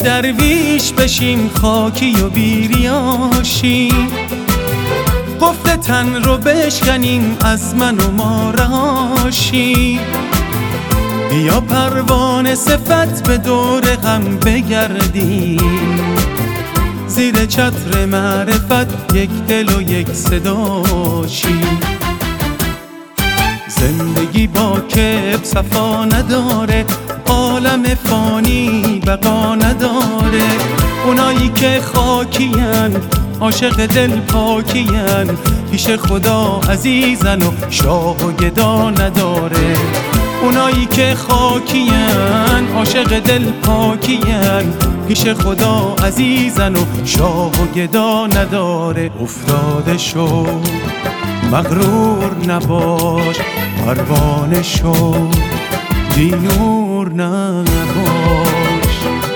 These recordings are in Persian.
درویش بشیم خاکی و بیریاشیم، قفل تن رو بشکنیم از من و ما رهاشیم. بیا پروانه صفت به دور هم بگردیم، زیر چتر معرفت یک دل و یک صداشیم. زندگی با کبر صفا نداره، عالم فانی بقا نداره. اونایی که خاکین عاشق دل پاکین، پیش خدا عزیزن و شاه و گدا نداره. اونایی که خاکین عاشق دل پاکین، پیش خدا عزیزن و شاه و گدا نداره. افتاده شو مغرور نباش، پروانه شو بی نور نباش.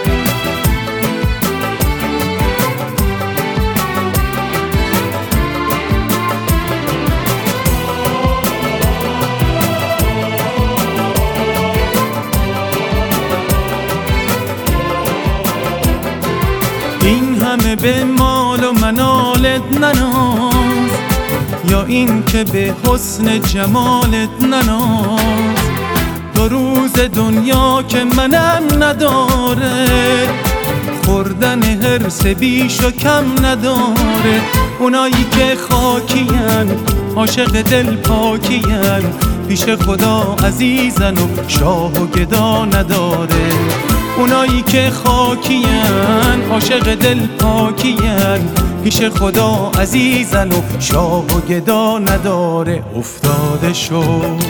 این همه به مال و منالت نناز، یا این که به حسن جمالت نناز. دو روز دنیا که منم نداره، خوردن حرص بیش و کم نداره. اونایی که خاکین عاشق دل پاکین، پیش خدا عزیزن و شاه و گدا نداره. اونایی که خاکین عاشق دل پاکین، پیش خدا عزیزن و شاه و گدا نداره. افتاده شو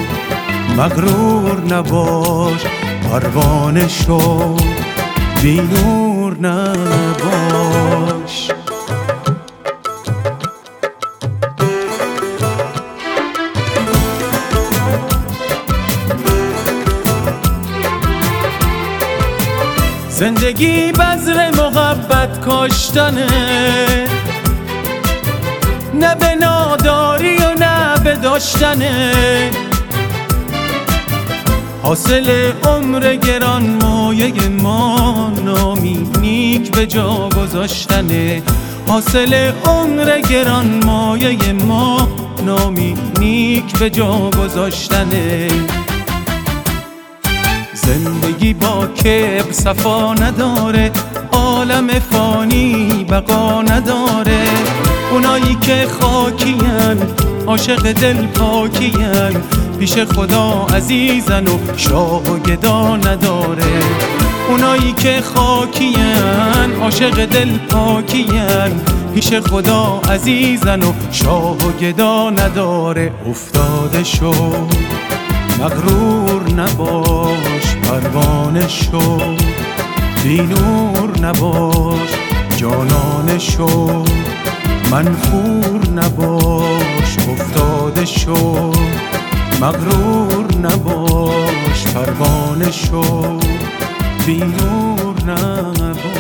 مغرور نباش، پروانه شو بی نور نباش. زندگی بذر محبت کاشتنه، نه به ناداری و نه به داشتنه. حاصل عمر گران مایه ما، نامی نیک به جا گذاشتنه. حاصل عمر گران مایه ما، نامی نیک به جا گذاشتنه. زندگی با کبر صفا نداره، عالم فانی بقا نداره. اونایی که خاکین عاشق دل پاکین، پیش خدا عزیزن و شاه و گدا نداره. اونایی که خاکین عاشق دل پاکین، پیش خدا عزیزن و شاه و گدا نداره. افتاده شو مغرور نباش، پروانه شو بی نور نباش. جانانه شو منفور نباش، افتاده شو مغرور نباش. پروانه شو بی نور نباش.